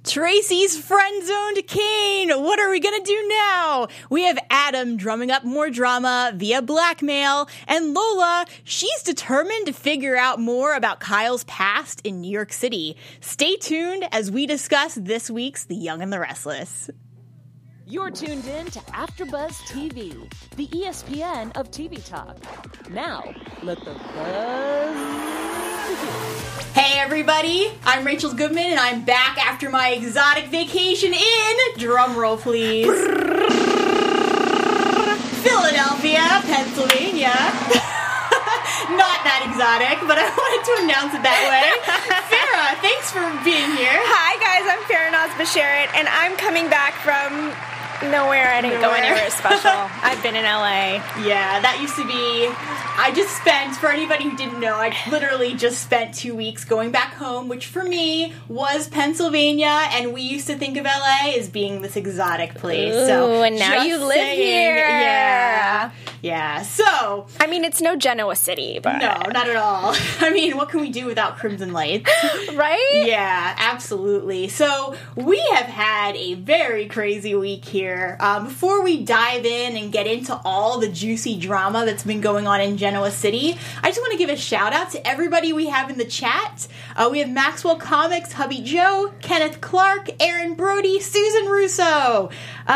Tracy's friend-zoned Kane. What are we gonna do now? We have Adam drumming up more drama via blackmail, and Lola, she's determined to figure out more about Kyle's past in New York City. Stay tuned as we discuss this week's The Young and the Restless. You're tuned in to AfterBuzz TV, the ESPN of TV talk. Now, let the buzz begin. Hey everybody, I'm Rachel Goodman and I'm back after my exotic vacation in, drumroll please, Philadelphia, Pennsylvania. Not that exotic, but I wanted to announce it that way. Farah, thanks for being here. Hi guys, I'm Farah Naz-Basharat and I'm coming back from nowhere. I didn't go anywhere special. I've been in LA. Yeah, that used to be... I just spent, for anybody who didn't know, I literally just spent 2 weeks going back home, which for me was Pennsylvania, and we used to think of LA as being this exotic place. Ooh, and now you live here. Yeah. So... I mean, it's no Genoa City, but... No, not at all. I mean, what can we do without Crimson Lights? Right? Yeah, absolutely. So, we have had a very crazy week here. Before we dive in and get into all the juicy drama that's been going on in Genoa City, I just want to give a shout out to everybody we have in the chat. We have Maxwell Comics, Hubby Joe, Kenneth Clark, Aaron Brody, Susan Russo,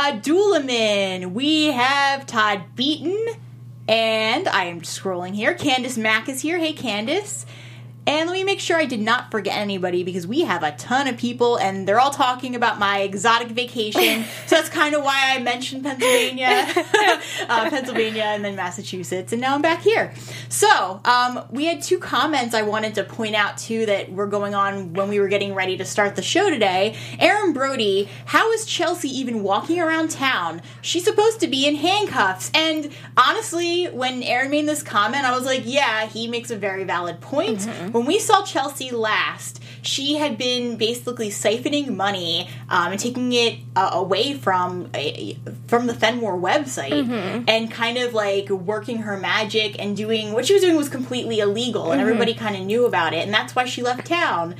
Doolaman. We have Todd Beaton, and I am scrolling here. Candace Mack is here. Hey, Candace. And let me make sure I did not forget anybody because we have a ton of people and they're all talking about my exotic vacation. So that's kind of why I mentioned Pennsylvania, Pennsylvania and then Massachusetts. And now I'm back here. So we had two comments I wanted to point out too that were going on when we were getting ready to start the show today. Aaron Brody, how is Chelsea even walking around town? She's supposed to be in handcuffs. And honestly, when Aaron made this comment, I was like, yeah, he makes a very valid point. Mm-hmm. When we saw Chelsea last, she had been basically siphoning money and taking it away from the Fenmore website and kind of like working her magic and doing what she was doing was completely illegal and everybody kind of knew about it and that's why she left town.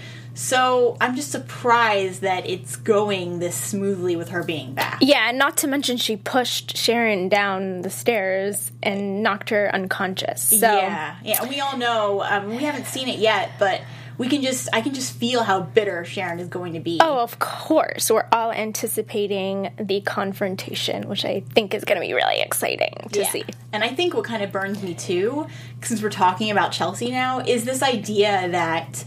So I'm just surprised that it's going this smoothly with her being back. Yeah, and not to mention she pushed Sharon down the stairs and knocked her unconscious. So. Yeah, and we all know, we haven't seen it yet, but I can just feel how bitter Sharon is going to be. Oh, of course. We're all anticipating the confrontation, which I think is going to be really exciting to see. And I think what kind of burns me too, since we're talking about Chelsea now, is this idea that...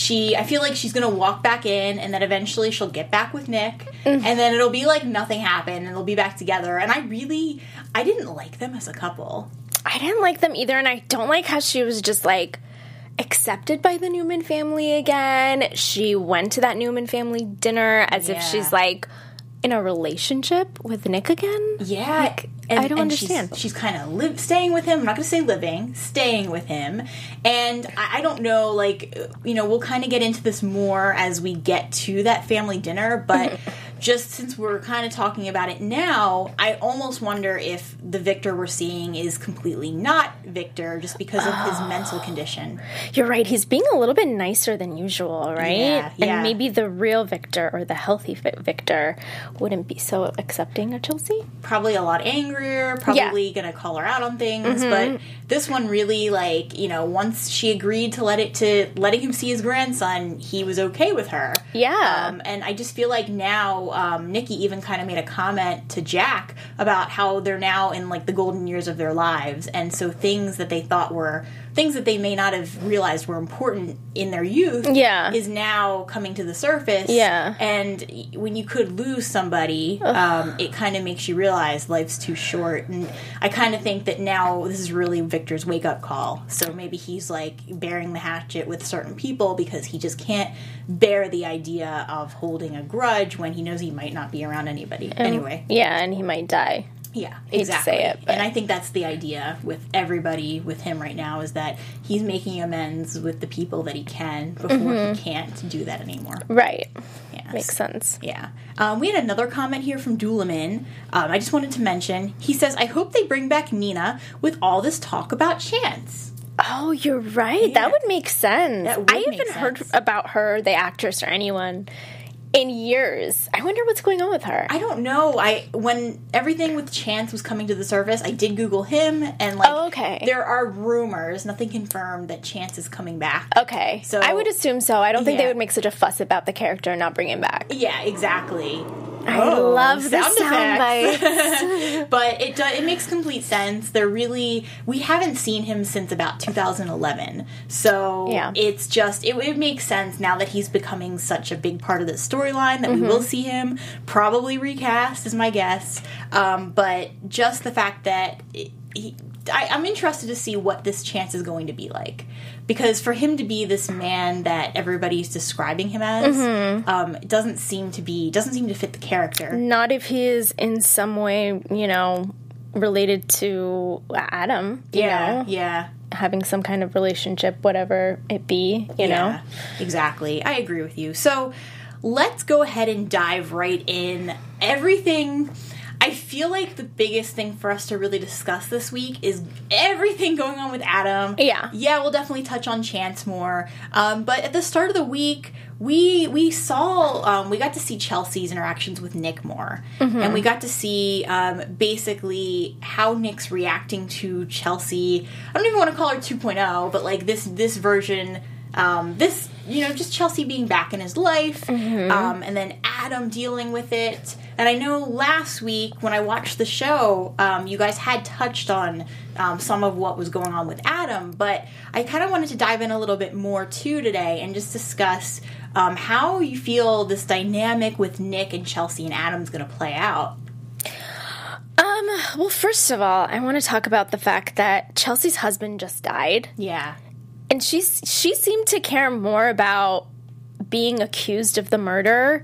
I feel like she's going to walk back in and then eventually she'll get back with Nick and then it'll be like nothing happened and they'll be back together. And I didn't like them as a couple. I didn't like them either and I don't like how she was just like accepted by the Newman family again. She went to that Newman family dinner as if she's like in a relationship with Nick again. Yeah. Like, I don't understand. She's kind of staying with him. I'm not going to say living. Staying with him. And I don't know, like, you know, we'll kind of get into this more as we get to that family dinner. But just since we're kind of talking about it now, I almost wonder if the Victor we're seeing is completely not Victor just because of his mental condition. You're right. He's being a little bit nicer than usual, right? Yeah. And maybe the real Victor or the healthy Victor wouldn't be so accepting of Chelsea. Probably a lot angrier, probably gonna call her out on things, but this one really, like, you know, once she agreed to letting him see his grandson, he was okay with her. Yeah. And I just feel like now, Nikki even kind of made a comment to Jack about how they're now in, like, the golden years of their lives, and so things that they thought were things that they may not have realized were important in their youth is now coming to the surface. Yeah. And when you could lose somebody, it kind of makes you realize life's too short. And I kind of think that now this is really Victor's wake-up call. So maybe he's, like, bearing the hatchet with certain people because he just can't bear the idea of holding a grudge when he knows he might not be around anybody. Anyway. Yeah, and he might die. Yeah, Hate exactly. to say it, but. And I think that's the idea with everybody with him right now is that he's making amends with the people that he can before he can't do that anymore. Right. Yes. Makes sense. Yeah. We had another comment here from Doolaman. I just wanted to mention, he says, I hope they bring back Nina with all this talk about Chance. Oh, you're right. Yeah. That would make sense. That would I make haven't heard sense. about her, the actress, or anyone in years. I wonder what's going on with her. I don't know. When everything with Chance was coming to the surface, I did Google him, and like, okay. there are rumors, nothing confirmed, that Chance is coming back. Okay, so I would assume so. I don't think they would make such a fuss about the character and not bring him back. Yeah, exactly. I love the sound bites. But it makes complete sense. We haven't seen him since about 2011. So it's just, it makes sense now that he's becoming such a big part of the storyline that we will see him. Probably recast is my guess. But just the fact that I'm interested to see what this Chance is going to be like. Because for him to be this man that everybody's describing him as, it doesn't seem to fit the character. Not if he is in some way, related to Adam. You know? Yeah. Having some kind of relationship, whatever it be, you know? Exactly. I agree with you. So let's go ahead and dive right in. Everything... I feel like the biggest thing for us to really discuss this week is everything going on with Adam. Yeah. Yeah, we'll definitely touch on Chance more. But at the start of the week, we got to see Chelsea's interactions with Nick more. And we got to see basically how Nick's reacting to Chelsea. I don't even want to call her 2.0, but like this version... just Chelsea being back in his life, and then Adam dealing with it. And I know last week when I watched the show, you guys had touched on some of what was going on with Adam, but I kind of wanted to dive in a little bit more too today and just discuss how you feel this dynamic with Nick and Chelsea and Adam's going to play out. Well, first of all, I want to talk about the fact that Chelsea's husband just died. Yeah. And she seemed to care more about being accused of the murder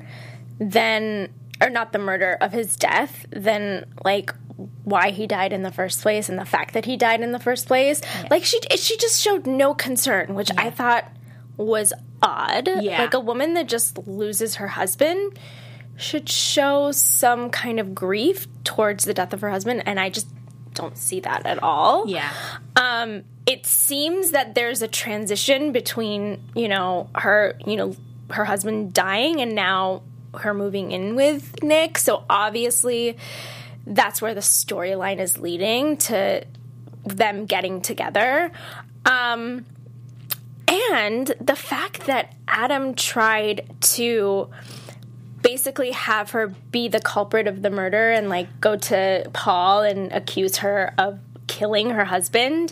of his death than, like, why he died in the first place and the fact that he died in the first place. Yeah. Like, she just showed no concern, which I thought was odd. Yeah. Like, a woman that just loses her husband should show some kind of grief towards the death of her husband, and I just don't see that at all. Yeah. It seems that there's a transition between, her husband dying and now her moving in with Nick. So obviously that's where the storyline is leading, to them getting together. And the fact that Adam tried to basically have her be the culprit of the murder and, like, go to Paul and accuse her of killing her husband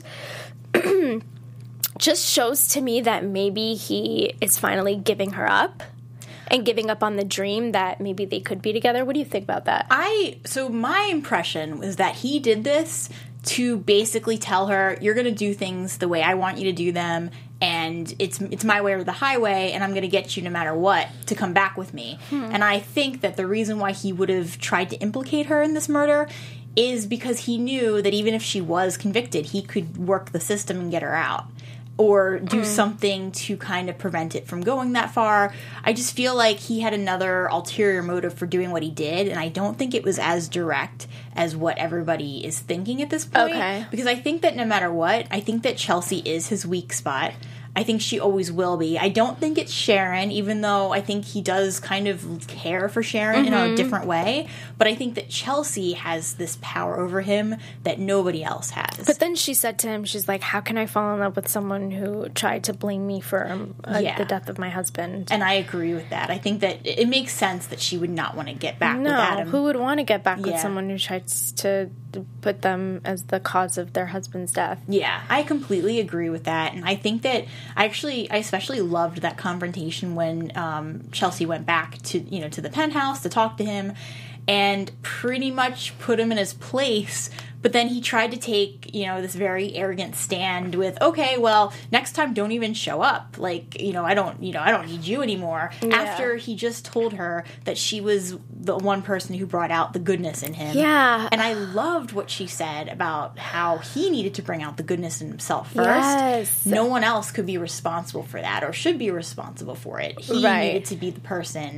just shows to me that maybe he is finally giving her up and giving up on the dream that maybe they could be together. What do you think about that? So my impression was that he did this to basically tell her, you're going to do things the way I want you to do them, and it's my way or the highway, and I'm going to get you no matter what to come back with me. And I think that the reason why he would have tried to implicate her in this murder is because he knew that even if she was convicted, he could work the system and get her out. Or do something to kind of prevent it from going that far. I just feel like he had another ulterior motive for doing what he did, and I don't think it was as direct as what everybody is thinking at this point. Okay. Because I think that no matter what, I think that Chelsea is his weak spot. I think she always will be. I don't think it's Sharon, even though I think he does kind of care for Sharon in a different way. But I think that Chelsea has this power over him that nobody else has. But then she said to him, she's like, how can I fall in love with someone who tried to blame me for the death of my husband? And I agree with that. I think that it makes sense that she would not want to get back with Adam. Who would want to get back with someone who tries to put them as the cause of their husband's death? Yeah, I completely agree with that. And I think that I especially loved that confrontation when Chelsea went back to the penthouse to talk to him and pretty much put him in his place. But then he tried to take, this very arrogant stand with, okay, well, next time don't even show up. Like, I don't need you anymore. Yeah. After he just told her that she was the one person who brought out the goodness in him. Yeah. And I loved what she said about how he needed to bring out the goodness in himself first. Yes. No one else could be responsible for that or should be responsible for it. He needed to be the person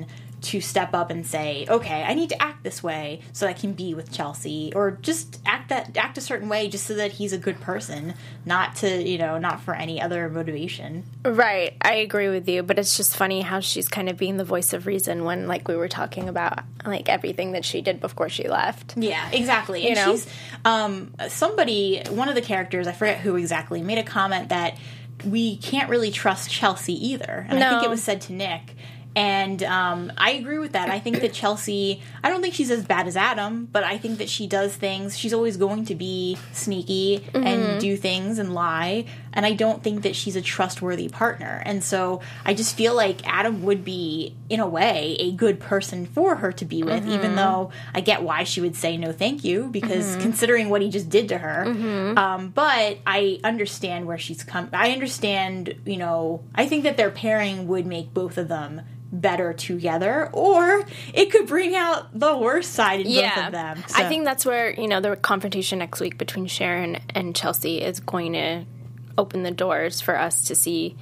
to step up and say, okay, I need to act this way so I can be with Chelsea, or just act a certain way just so that he's a good person, not for any other motivation. Right, I agree with you, but it's just funny how she's kind of being the voice of reason when, like, we were talking about, like, everything that she did before she left. Yeah, exactly. And she's, one of the characters, I forget who exactly, made a comment that we can't really trust Chelsea either. And I think it was said to Nick. And I agree with that. I think that Chelsea, I don't think she's as bad as Adam, but I think that she does things. She's always going to be sneaky and do things and lie. And I don't think that she's a trustworthy partner. And so I just feel like Adam would be, in a way, a good person for her to be with, even though I get why she would say no thank you, because considering what he just did to her. But I understand where she's come. I understand, I think that their pairing would make both of them better together, or it could bring out the worst side in both of them. So. I think that's where, the confrontation next week between Sharon and Chelsea is going to open the doors for us to see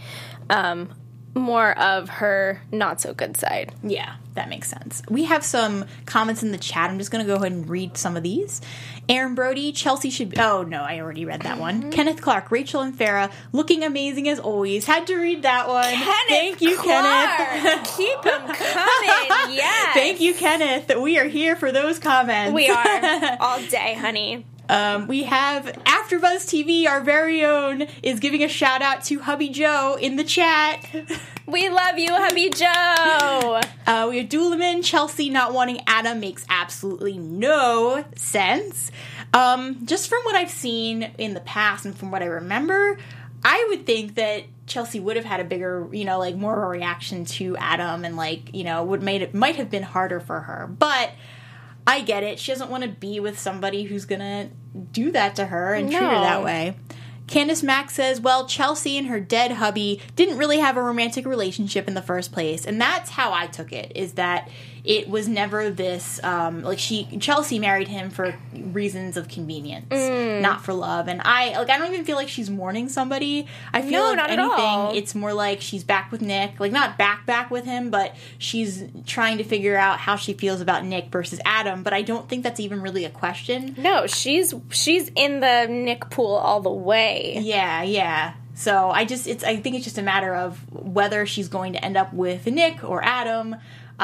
more of her not-so-good side. Yeah, that makes sense. We have some comments in the chat. I'm just going to go ahead and read some of these. Aaron Brody, Chelsea should be... Oh, no, I already read that one. Kenneth Clark, Rachel and Farrah, looking amazing as always. Had to read that one. Thank you, Kenneth. Keep them coming, yes. Thank you, Kenneth. We are here for those comments. We are. All day, honey. We have AfterBuzz TV, our very own, is giving a shout out to Hubby Joe in the chat. We love you, Hubby Joe. We have Doolaman, Chelsea not wanting Adam makes absolutely no sense. Just from what I've seen in the past and from what I remember, I would think that Chelsea would have had a bigger, more of a reaction to Adam, and might have been harder for her. But I get it. She doesn't want to be with somebody who's going to do that to her and treat her that way. Candace Mack says, well, Chelsea and her dead hubby didn't really have a romantic relationship in the first place. And that's how I took it, is that it was never this, Chelsea married him for reasons of convenience, not for love. And I don't even feel like she's mourning somebody. I feel not at all. It's more like she's back with Nick. Like, not back with him, but she's trying to figure out how she feels about Nick versus Adam. But I don't think that's even really a question. No, she's in the Nick pool all the way. Yeah. So I think it's just a matter of whether she's going to end up with Nick or Adam.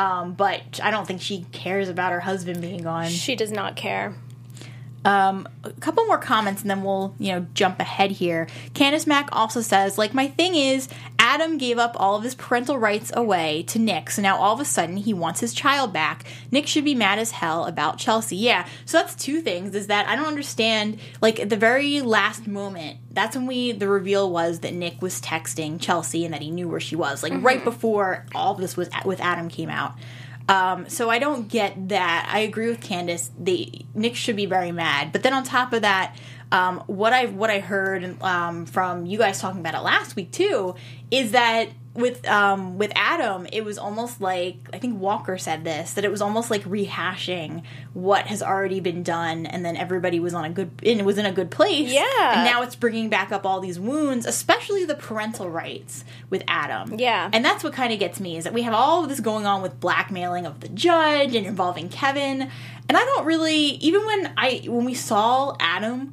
But I don't think she cares about her husband being gone. She does not care. A couple more comments and then we'll, jump ahead here. Candace Mack also says, my thing is, Adam gave up all of his parental rights away to Nick, so now all of a sudden he wants his child back. Nick should be mad as hell about Chelsea. Yeah, so that's two things, is that I don't understand, at the very last moment, that's when the reveal was that Nick was texting Chelsea and that he knew where she was, right before all of this was with Adam came out. So I don't get that. I agree with Candace. Nick should be very mad. But then on top of that, what I heard from you guys talking about it last week too is that with Adam, it was almost like, I think Walker said this, that it was almost like rehashing what has already been done, and then everybody was in a good place. Yeah. And now it's bringing back up all these wounds, especially the parental rights with Adam. Yeah. And that's what kind of gets me, is that we have all of this going on with blackmailing of the judge and involving Kevin. And I don't really, even when we saw Adam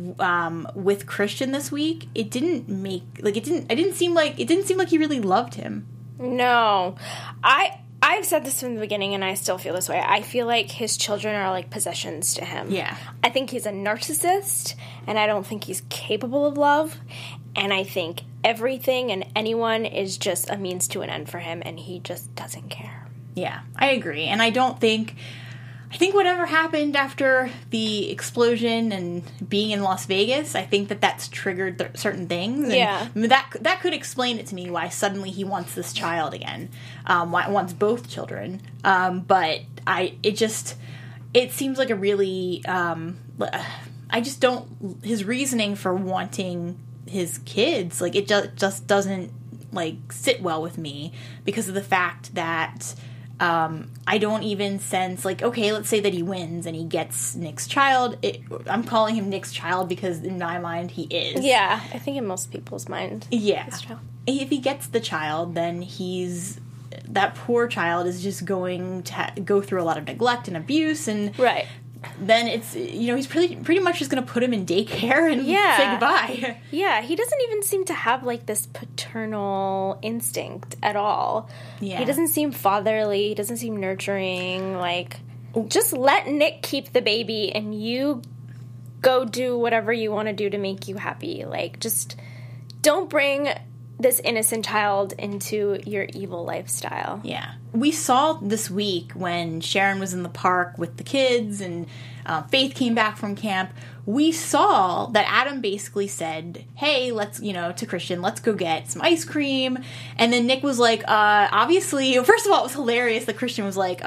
with Christian this week, it didn't seem like he really loved him. No. I've said this from the beginning, and I still feel this way. I feel like his children are like possessions to him. Yeah. I think he's a narcissist, and I don't think he's capable of love, and I think everything and anyone is just a means to an end for him, and he just doesn't care. Yeah, I agree. And I think whatever happened after the explosion and being in Las Vegas, I think that's triggered certain things. And yeah. That could explain it to me, why suddenly he wants this child again. Why he wants both children. But it seems like a really, I just don't, his reasoning for wanting his kids, it just doesn't, sit well with me, because of the fact that I don't even sense, okay, let's say that he wins and he gets Nick's child. I'm calling him Nick's child because in my mind he is. Yeah, I think in most people's mind. Yeah. If he gets the child, then he's, that poor child is just going to go through a lot of neglect and abuse, and Right. then it's, he's pretty much just going to put him in daycare and say goodbye. Yeah, he doesn't even seem to have, like, this paternal instinct at all. Yeah. He doesn't seem fatherly. He doesn't seem nurturing. Like, just let Nick keep the baby and you go do whatever you want to do to make you happy. Like, just don't bring this innocent child into your evil lifestyle. Yeah. We saw this week when Sharon was in the park with the kids and Faith came back from camp. We saw that Adam basically said, hey, let's, to Christian, let's go get some ice cream. And then Nick was like, obviously, first of all, it was hilarious that Christian was like,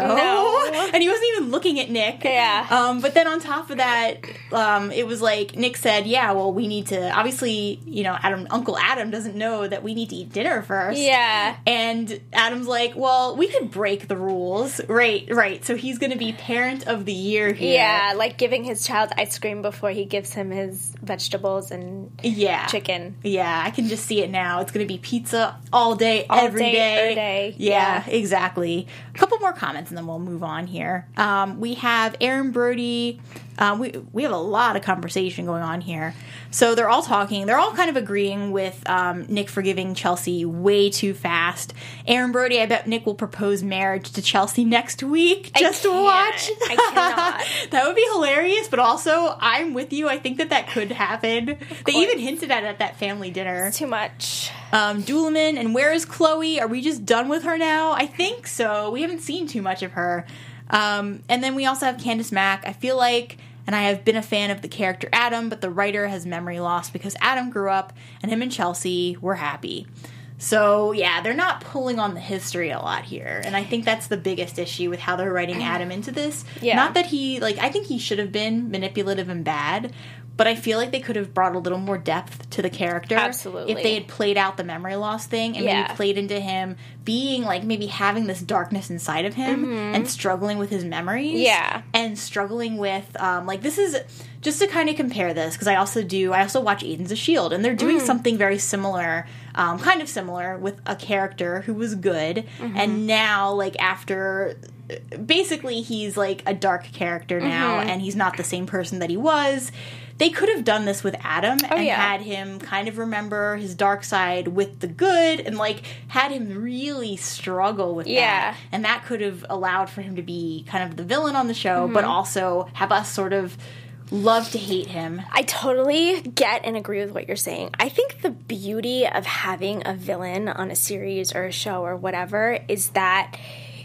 no. And he wasn't even looking at Nick. Yeah. But then on top of that, it was like, Nick said, yeah, well, we need to, obviously, Uncle Adam doesn't know that we need to eat dinner first. Yeah. And Adam's like, well, we could break the rules. Right. So he's going to be parent of the year here. Yeah, like giving his child ice cream before he gives him his vegetables and chicken. Yeah, I can just see it now. It's going to be pizza all day, every day. Yeah, exactly. A couple more comments and then we'll move on here. We have Aaron Brody. We have a lot of conversation going on here. So they're all talking. They're all kind of agreeing with Nick forgiving Chelsea way too fast. Aaron Brody, I bet Nick will propose marriage to Chelsea next week just to watch. I cannot. That would be hilarious, but also I'm with you. I think that could happen. They even hinted at it at that family dinner. It's too much. Duleman, and where is Chloe? Are we just done with her now? I think so. We haven't seen too much of her. And then we also have Candace Mack. I feel like, and I have been a fan of the character Adam, but the writer has memory loss because Adam grew up and him and Chelsea were happy. So, yeah, they're not pulling on the history a lot here. And I think that's the biggest issue with how they're writing Adam into this. Yeah. Not that I think he should have been manipulative and bad, but I feel like they could have brought a little more depth to the character. Absolutely. If they had played out the memory loss thing and maybe played into him being, like, maybe having this darkness inside of him and struggling with his memories. Yeah. And struggling with, this is, just to kind of compare this, because I also watch Agents of S.H.I.E.L.D., and they're doing something very similar, kind of similar, with a character who was good, and now, like, after... Basically, he's, like, a dark character now, and he's not the same person that he was. They could have done this with Adam and had him kind of remember his dark side with the good and, like, had him really struggle with that. And that could have allowed for him to be kind of the villain on the show, but also have us sort of love to hate him. I totally get and agree with what you're saying. I think the beauty of having a villain on a series or a show or whatever is that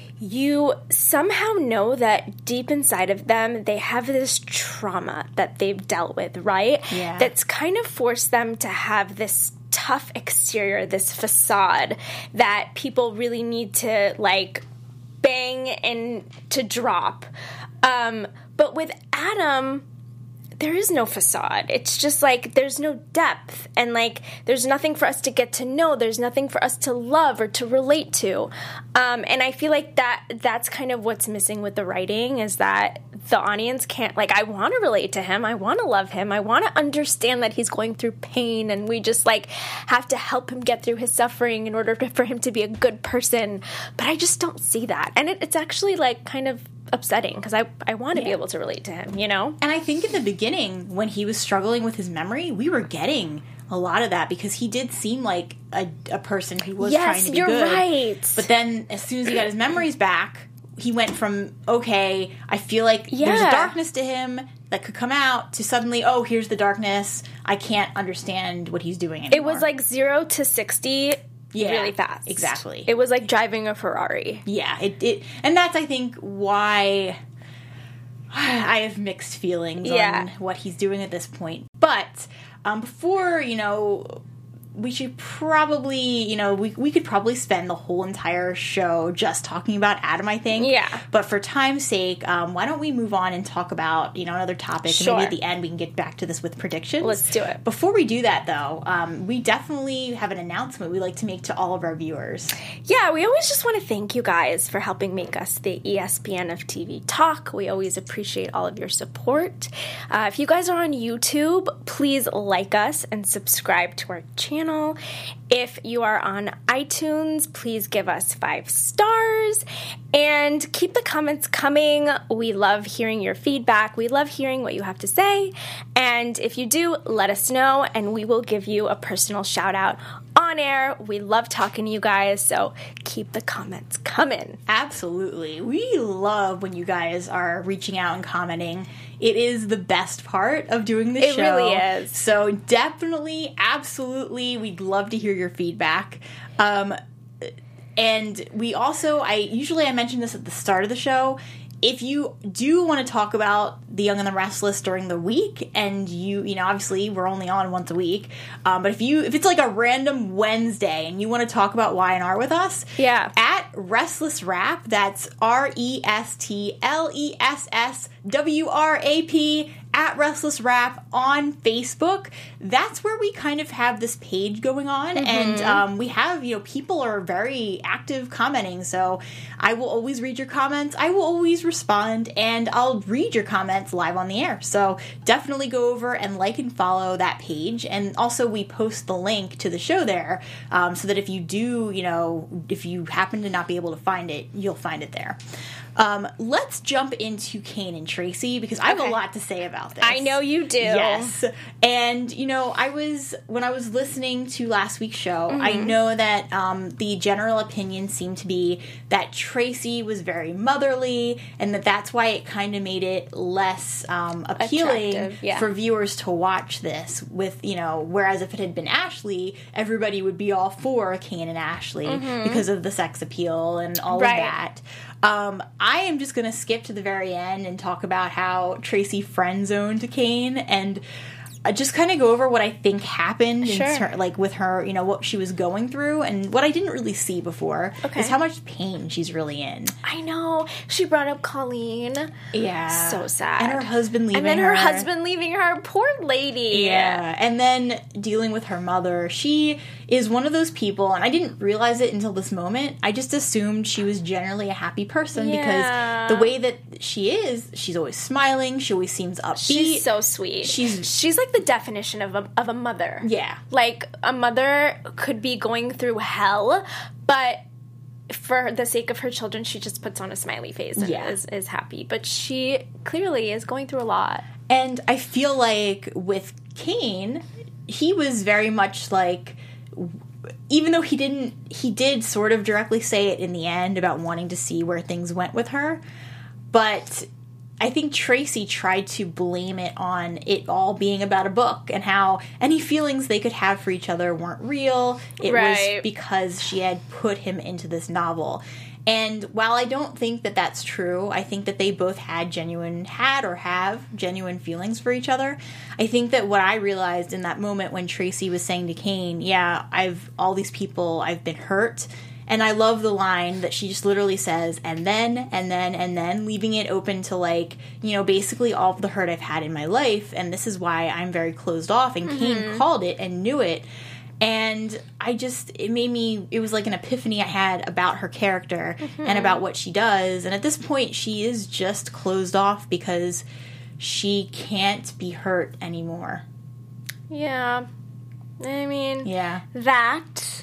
you somehow know that deep inside of them, they have this trauma that they've dealt with, right? Yeah. That's kind of forced them to have this tough exterior, this facade that people really need to, like, bang and to drop. But with Adam, there is no facade. It's just, like, there's no depth. And, like, there's nothing for us to get to know. There's nothing for us to love or to relate to. And I feel like that's kind of what's missing with the writing is that the audience can't, like, I want to relate to him. I want to love him. I want to understand that he's going through pain. And we just, like, have to help him get through his suffering in order for him to be a good person. But I just don't see that. And it's actually, like, kind of upsetting because I want to be able to relate to him, you know? And I think in the beginning, when he was struggling with his memory, we were getting a lot of that because he did seem like a person who was trying to be good. Yes, you're right. But then as soon as he got his memories back, he went from, okay, I feel like there's a darkness to him that could come out to suddenly, oh, here's the darkness. I can't understand what he's doing anymore. It was like 0 to 60 really fast. Exactly. It was like driving a Ferrari. Yeah, it and that's, I think, why I have mixed feelings on what he's doing at this point. But before, we should probably, we could probably spend the whole entire show just talking about Adam, I think. Yeah. But for time's sake, why don't we move on and talk about, another topic. Sure. And maybe at the end we can get back to this with predictions. Let's do it. Before we do that, though, we definitely have an announcement we'd like to make to all of our viewers. Yeah, we always just want to thank you guys for helping make us the ESPN of TV Talk. We always appreciate all of your support. If you guys are on YouTube, please like us and subscribe to our channel. channel. If you are on iTunes, please give us 5 stars and keep the comments coming. We love hearing your feedback. We love hearing what you have to say. And if you do, let us know and we will give you a personal shout out on air. We love talking to you guys, so keep the comments coming. Absolutely. We love when you guys are reaching out and commenting. It is the best part of doing the show. It really is. So definitely, absolutely, we'd love to hear your feedback. And we also, I mention this at the start of the show. If you do want to talk about The Young and the Restless during the week, and you know, obviously we're only on once a week, but if it's like a random Wednesday and you want to talk about Y&R with us, at Restless Wrap, that's RESTLESSWRAP, at Restless Wrap on Facebook. That's where we kind of have this page going on, and we have, you know, people are very active commenting, so I will always read your comments. I will always respond, and I'll read your comments live on the air. So definitely go over and like and follow that page, and also we post the link to the show there, so that if you do, you know, if you happen to not be able to find it, you'll find it there. Let's jump into Kane and Tracy, because I have a lot to say about this. I know you do. Yes. And, you know, when I was listening to last week's show, I know that the general opinion seemed to be that Tracy was very motherly, and that's why it kind of made it less appealing for viewers to watch this with, you know, whereas if it had been Ashley, everybody would be all for Kane and Ashley because of the sex appeal and all of that. I am just going to skip to the very end and talk about how Tracy friend-zoned Kane, and just kind of go over what I think happened, with her, you know, what she was going through, and what I didn't really see before is how much pain she's really in. I know. She brought up Colleen. Yeah. So sad. And her husband leaving her. And then her husband leaving her. Poor lady. Yeah. And then dealing with her mother. She is one of those people, and I didn't realize it until this moment. I just assumed she was generally a happy person because the way that she is, she's always smiling. She always seems upbeat. She's so sweet. She's like the definition of a mother. Yeah. Like, a mother could be going through hell, but for the sake of her children, she just puts on a smiley face and is happy. But she clearly is going through a lot. And I feel like with Kane, he was very much like, even though he did sort of directly say it in the end about wanting to see where things went with her, but I think Tracy tried to blame it on it all being about a book and how any feelings they could have for each other weren't real. It was because she had put him into this novel. And while I don't think that that's true, I think that they both have genuine feelings for each other. I think that what I realized in that moment when Tracy was saying to Kane, all these people, I've been hurt. And I love the line that she just literally says, and then, leaving it open to, like, you know, basically all of the hurt I've had in my life, and this is why I'm very closed off, and Kane called it and knew it. And it was like an epiphany I had about her character and about what she does. And at this point, she is just closed off because she can't be hurt anymore. Yeah. I mean, that.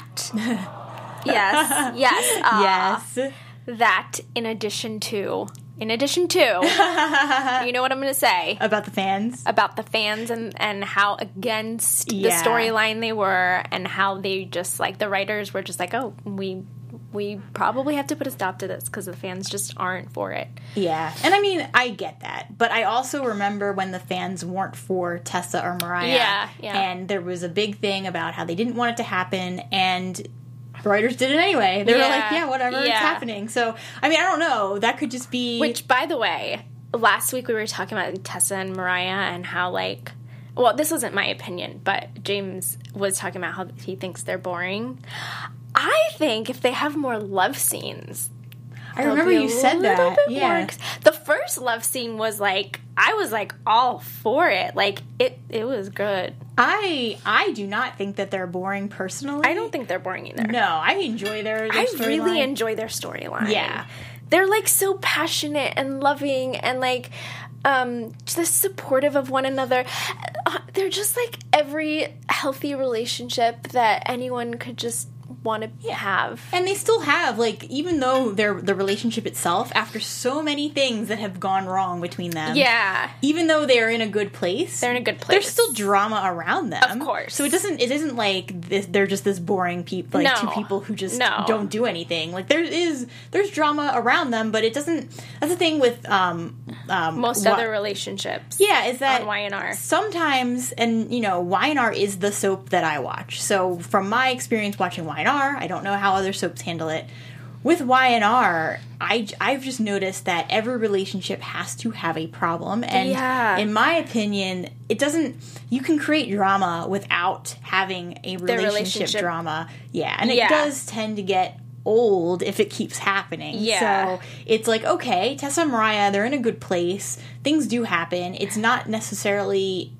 Yes. Yes. That in addition to, you know what I'm going to say. About the fans? About the fans and how against the storyline they were, and how they just, like, the writers were just like, oh, we probably have to put a stop to this because the fans just aren't for it. Yeah. And I mean, I get that. But I also remember when the fans weren't for Tessa or Mariah. Yeah. And there was a big thing about how they didn't want it to happen, and the writers did it anyway. They were like, whatever, it's happening. So, I mean, I don't know. That could just be... Which, by the way, last week we were talking about Tessa and Mariah and how, like... Well, this wasn't my opinion, but James was talking about how he thinks they're boring. I think if they have more love scenes... I remember you said that. Yeah. The first love scene was, like... I was, like, all for it. Like, it was good. I do not think that they're boring personally. I don't think they're boring either. No, I enjoy their storyline. I really enjoy their storyline. Yeah. They're, like, so passionate and loving and, like, just supportive of one another. they're just like every healthy relationship that anyone could just want to have. And they still have, like, even though the relationship itself, after so many things that have gone wrong between them, even though they're in a good place, there's still drama around them, of course. So it isn't like they're just this boring people, like two people who just don't do anything. Like, there's drama around them, but it doesn't. That's the thing with most other relationships. Yeah, is that on Y&R sometimes, and Y&R is the soap that I watch. So from my experience watching Y&R, I don't know how other soaps handle it. With Y&R, I've just noticed that every relationship has to have a problem, and in my opinion, it doesn't. You can create drama without having a relationship drama. Yeah, and it does tend to get old if it keeps happening. So it's like, okay, Tessa and Mariah, they're in a good place. Things do happen. It's not necessarily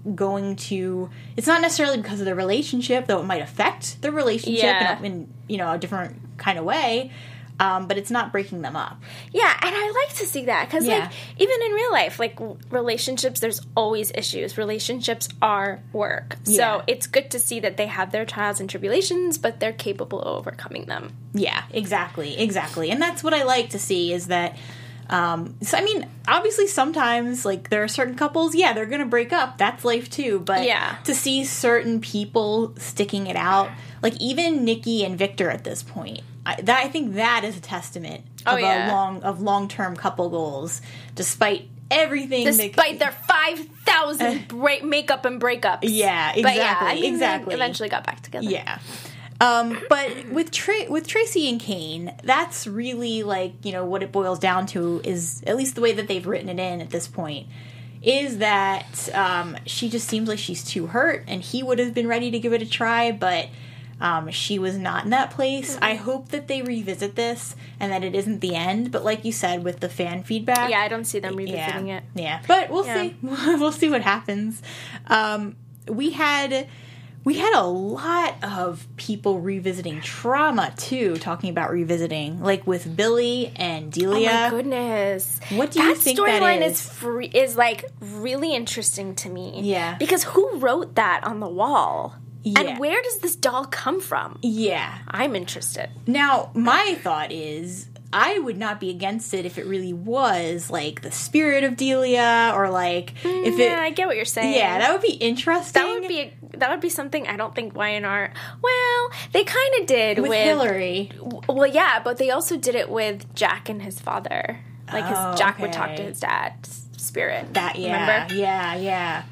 because of the relationship, though it might affect the relationship in a different kind of way. But it's not breaking them up. Yeah, and I like to see that because, like, even in real life, like, relationships, there's always issues. Relationships are work. So it's good to see that they have their trials and tribulations, but they're capable of overcoming them. Yeah, exactly. And that's what I like to see is that, so, I mean, obviously sometimes, like, there are certain couples, they're going to break up. That's life too. But to see certain people sticking it out, like, even Nikki and Victor at this point, I think that is a testament of long-term couple goals, despite everything. Despite their 5,000 makeup and breakups. Yeah, exactly. They eventually got back together. Yeah. But with Tracy and Kane, that's really, like, what it boils down to is, at least the way that they've written it in at this point, is that she just seems like she's too hurt, and he would have been ready to give it a try, but she was not in that place. I hope that they revisit this and that it isn't the end. But like you said, with the fan feedback, I don't see them revisiting it. Yeah, but we'll see. We'll see what happens. We had a lot of people revisiting trauma too, talking about revisiting, like with Billy and Delia. Oh my goodness! What do you think that storyline is like really interesting to me. Yeah, because who wrote that on the wall? Yeah. And where does this doll come from? Yeah. I'm interested. Now, my thought is, I would not be against it if it really was, like, the spirit of Delia, or, like, if it... Yeah, I get what you're saying. Yeah, that would be interesting. That would be something I don't think Y&R... Well, they kind of did with Hillary. Well, yeah, but they also did it with Jack and his father. Like, Jack would talk to his dad's spirit. Remember? Yeah.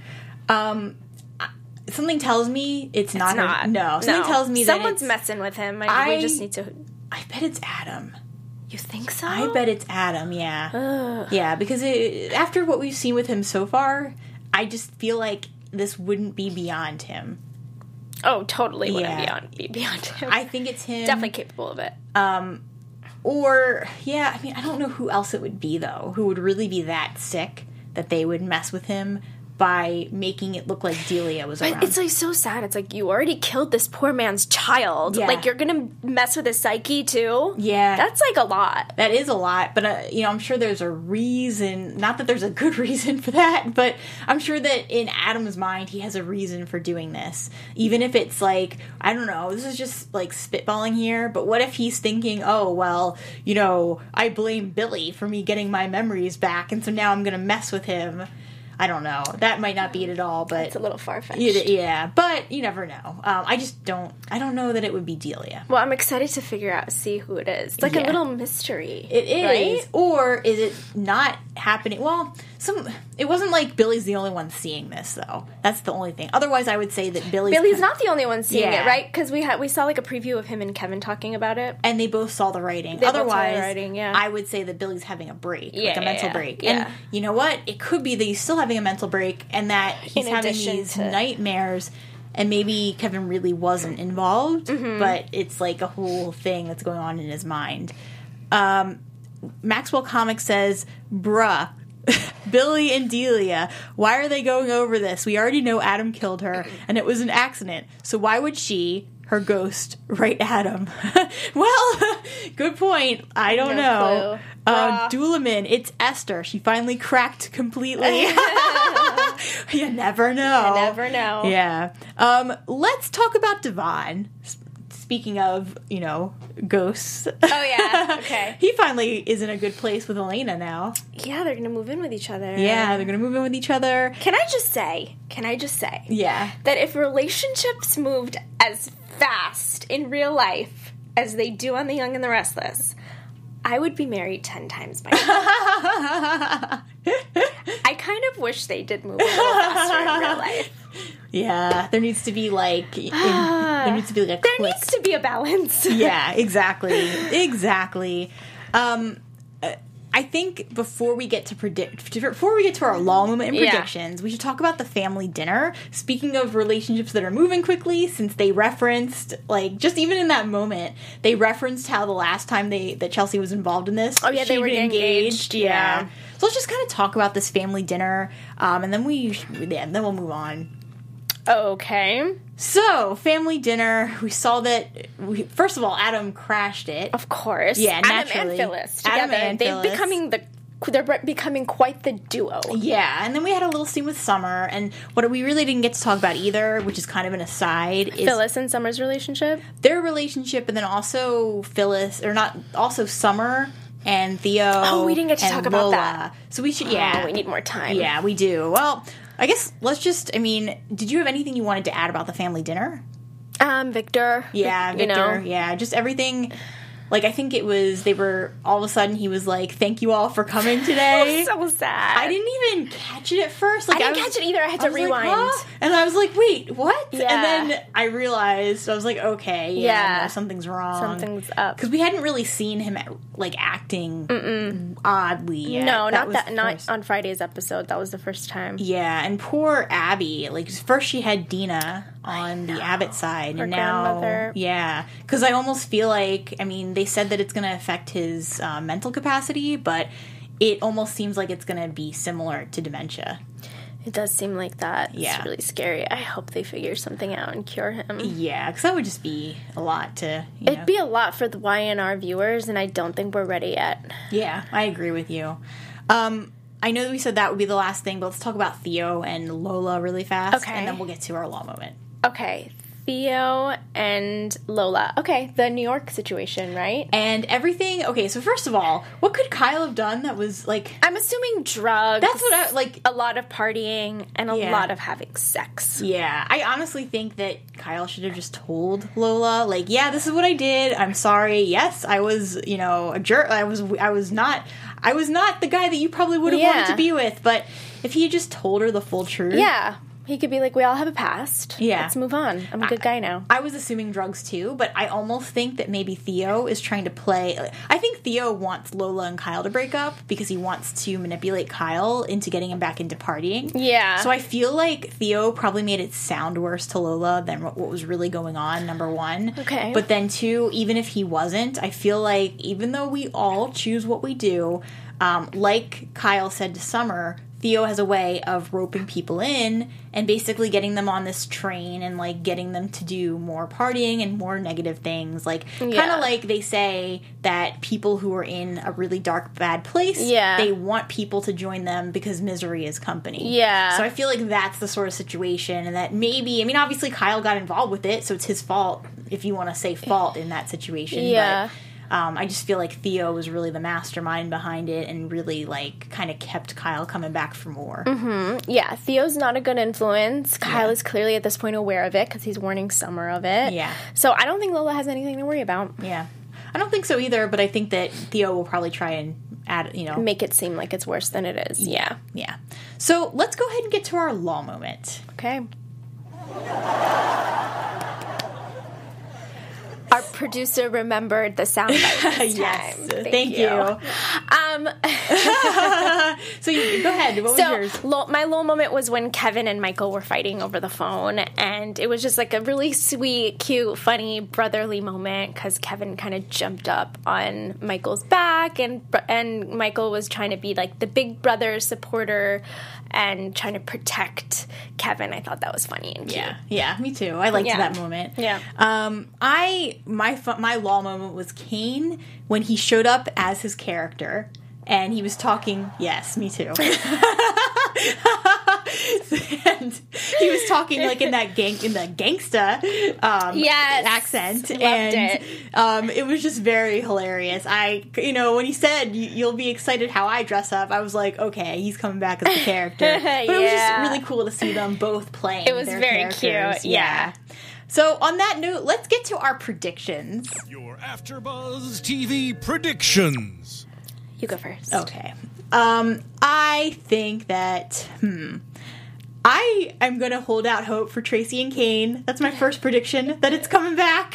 Something tells me it's not. Something tells me that someone's messing with him. We just need to... I bet it's Adam. You think so? I bet it's Adam, yeah. Yeah, because after what we've seen with him so far, I just feel like this wouldn't be beyond him. Oh, totally wouldn't be beyond him. I think it's him. Definitely capable of it. Or, I mean, I don't know who else it would be, though, who would really be that sick that they would mess with him by making it look like Delia was around. It's, like, so sad. It's like, you already killed this poor man's child. Yeah. Like, you're gonna mess with his psyche, too? Yeah. That's, like, a lot. That is a lot, but, I'm sure there's a reason, not that there's a good reason for that, but I'm sure that in Adam's mind, he has a reason for doing this. Even if it's, like, I don't know, this is just, like, spitballing here, but what if he's thinking, oh, well, I blame Billy for me getting my memories back, and so now I'm gonna mess with him. I don't know. That might not be it at all, but... It's a little far-fetched. Yeah, but you never know. I don't know that it would be Delia. Well, I'm excited to see who it is. It's like a little mystery. It is. Right? Or is it not happening? Well, it wasn't like Billy's the only one seeing this, though. That's the only thing. Otherwise, I would say that Billy's not the ony one seeing it, right? Because we saw, like, a preview of him and Kevin talking about it. And they both saw the writing. Otherwise, I would say that Billy's having a break, like a mental break. Yeah. And you know what? It could be that he's still having a mental break and that he's having these nightmares, and maybe Kevin really wasn't involved, but it's like a whole thing that's going on in his mind. Maxwell Comics says, bruh, Billy and Delia, why are they going over this? We already know Adam killed her, and it was an accident. So why would she, her ghost, write Adam? Well, good point. I don't know. Doolaman, it's Esther. She finally cracked completely. You never know. You never know. Yeah. Let's talk about Devon. Speaking of, ghosts. Oh, yeah. Okay. He finally is in a good place with Elena now. Yeah, they're going to move in with each other. Yeah, they're going to move in with each other. Can I just say Yeah. that if relationships moved as fast in real life as they do on The Young and the Restless, I would be married 10 times by now. I kind of wish they did move a little faster in real life. Yeah, there needs to be a click. There needs to be a balance. Yeah, exactly. I think before we get to our law moment and predictions, we should talk about the family dinner. Speaking of relationships that are moving quickly, since they referenced, just even in that moment, they referenced how the last time that Chelsea was involved in this, they were engaged. Yeah. So let's just kind of talk about this family dinner, and then we'll move on. Okay. So, family dinner, we saw that, first of all, Adam crashed it. Of course. Yeah, naturally. Adam and Phyllis together. They're becoming quite the duo. Yeah, and then we had a little scene with Summer, and what we really didn't get to talk about either, which is kind of an aside, is Phyllis and Summer's relationship? Their relationship, and then also Summer and Theo. Oh, we didn't get to talk about Lola. that. So we should, we need more time. Yeah, we do. Well, I guess did you have anything you wanted to add about the family dinner? Victor. Yeah, Victor. Yeah, just everything. I think it was, all of a sudden he was like, thank you all for coming today. So sad. I didn't even catch it at first. I didn't catch it either. I had to rewind. Huh? And I was like, wait, what? Yeah. And then I realized, I was like, okay, no, something's wrong. Something's up. Because we hadn't really seen him, acting oddly yet. No, not on Friday's episode. That was the first time. Yeah, and poor Abby. First she had Dina on the Abbott side. Her and now, grandmother. Yeah. Because I almost feel like, they said that it's going to affect his mental capacity, but it almost seems like it's going to be similar to dementia. It does seem like that. Yeah. It's really scary. I hope they figure something out and cure him. Yeah, because that would just be a lot to, It'd be a lot for the YNR viewers, and I don't think we're ready yet. Yeah, I agree with you. I know that we said that would be the last thing, but let's talk about Theo and Lola really fast. Okay. And then we'll get to our law moment. Okay, Theo and Lola. Okay, the New York situation, right? And everything. Okay, so first of all, what could Kyle have done that was I'm assuming drugs. That's what a lot of partying and a lot of having sex. Yeah, I honestly think that Kyle should have just told Lola, this is what I did. I'm sorry. Yes, I was, a jerk. I was not the guy that you probably would have wanted to be with. But if he had just told her the full truth. Yeah. He could be like, we all have a past. Yeah. Let's move on. I'm a good guy now. I was assuming drugs too, but I almost think that maybe Theo is trying to play. I think Theo wants Lola and Kyle to break up because he wants to manipulate Kyle into getting him back into partying. Yeah. So I feel like Theo probably made it sound worse to Lola than what was really going on, number one. Okay. But then two, even if he wasn't, I feel like even though we all choose what we do, like Kyle said to Summer, Theo has a way of roping people in and basically getting them on this train and getting them to do more partying and more negative things. Kind of like they say that people who are in a really dark, bad place, they want people to join them because misery is company. Yeah. So I feel like that's the sort of situation, and that maybe, obviously Kyle got involved with it, so it's his fault if you want to say fault in that situation. Yeah. But I just feel like Theo was really the mastermind behind it and really, kind of kept Kyle coming back for more. Mm-hmm. Yeah, Theo's not a good influence. Kyle is clearly at this point aware of it because he's warning Summer of it. Yeah. So I don't think Lola has anything to worry about. Yeah. I don't think so either, but I think that Theo will probably try and add, make it seem like it's worse than it is. Yeah. Yeah. So let's go ahead and get to our law moment. Okay. Our producer remembered the soundbite this yes, time. Thank you. So you, go ahead. What was yours? My low moment was when Kevin and Michael were fighting over the phone, and it was just a really sweet, cute, funny, brotherly moment because Kevin kind of jumped up on Michael's back, and Michael was trying to be the big brother supporter and trying to protect Kevin. I thought that was funny and cute. Yeah, me too. I liked that moment. Yeah. My law moment was Kane when he showed up as his character and he was talking. Yes, me too. and he was talking like in that gangsta accent. Loved and it. It was just very hilarious. When he said you'll be excited how I dress up, I was like, okay, he's coming back as the character. But it was just really cool to see them both playing. It was their very characters. cute. Yeah. So on that note, let's get to our predictions. Your AfterBuzz TV predictions. You go first. Okay. I think that I am going to hold out hope for Tracy and Kane. That's my first prediction, that it's coming back.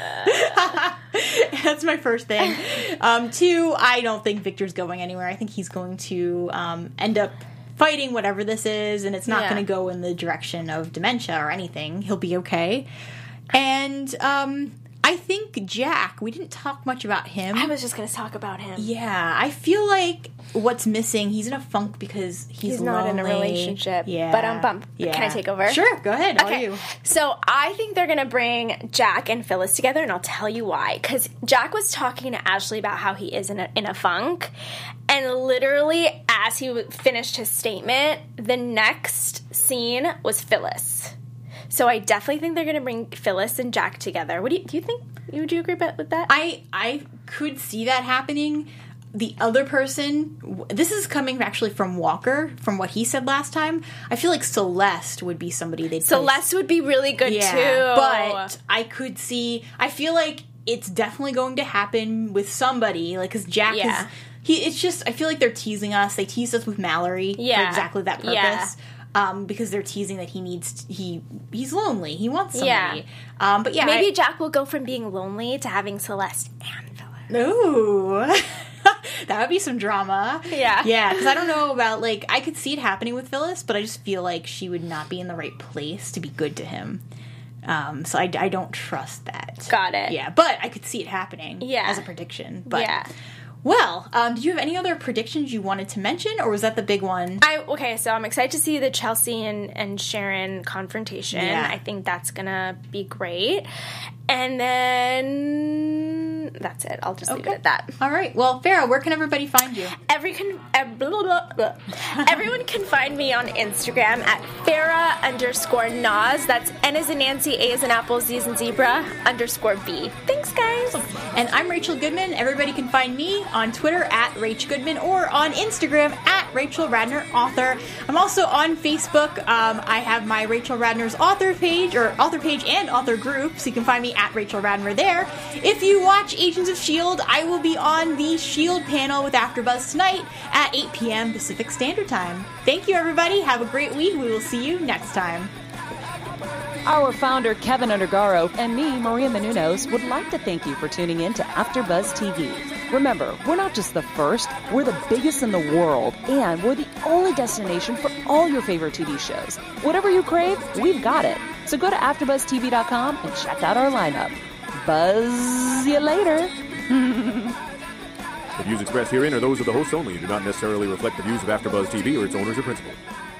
That's my first thing. 2, I don't think Victor's going anywhere. I think he's going to end up fighting whatever this is, and it's not going to go in the direction of dementia or anything. He'll be okay. And I think Jack, we didn't talk much about him. I was just going to talk about him. Yeah, I feel like what's missing, he's in a funk because he's not in a lonely. relationship. Yeah. But yeah. Can I take over? Sure, go ahead. All Okay, you. so I think they're going to bring Jack and Phyllis together, and I'll tell you why. Because Jack was talking to Ashley about how he is in a funk, and literally, as he finished his statement, the next scene was Phyllis. So I definitely think they're going to bring Phyllis and Jack together. Do you think? Would you agree with that? I could see that happening. The other person, this is coming actually from Walker, from what he said last time. I feel like Celeste would be somebody they'd Celeste would be really good too. But I could see, I feel like it's definitely going to happen with somebody, like, because Jack is, it's just, I feel like they're teasing us. They teased us with Mallory for exactly that purpose. Yeah. Because they're teasing that he's lonely. He wants somebody. Yeah. But yeah. Maybe Jack will go from being lonely to having Celeste and Phyllis. Ooh. That would be some drama. Yeah. Yeah, because I don't know about, like, I could see it happening with Phyllis, but I just feel like she would not be in the right place to be good to him. So I don't trust that. Got it. Yeah, but I could see it happening as a prediction. But yeah. Well, did you have any other predictions you wanted to mention, or was that the big one? Okay, so I'm excited to see the Chelsea and Sharon confrontation. Yeah. I think that's gonna be great. And then that's it. I'll just leave it at that. All right. Well, Farrah, where can everybody find you? Everyone can find me on Instagram at Farrah_Naz. That's N as in Nancy, A as in Apple, Z as in Zebra, _B. Thanks, guys. And I'm Rachel Goodman. Everybody can find me on Twitter at Rach Goodman or on Instagram at Rachel Radner Author. I'm also on Facebook. I have my Rachel Radner's author page and author group, so you can find me at Rachel Radner there. If you watch Agents of S.H.I.E.L.D., I will be on the S.H.I.E.L.D. panel with AfterBuzz tonight at 8 p.m. Pacific Standard Time. Thank you, everybody. Have a great week. We will see you next time. Our founder, Kevin Undergaro, and me, Maria Menounos, would like to thank you for tuning in to AfterBuzz TV. Remember, we're not just the first, we're the biggest in the world, and we're the only destination for all your favorite TV shows. Whatever you crave, we've got it. So go to AfterBuzzTV.com and check out our lineup. Buzz you later. The views expressed herein are those of the hosts only and do not necessarily reflect the views of AfterBuzz TV or its owners or principals.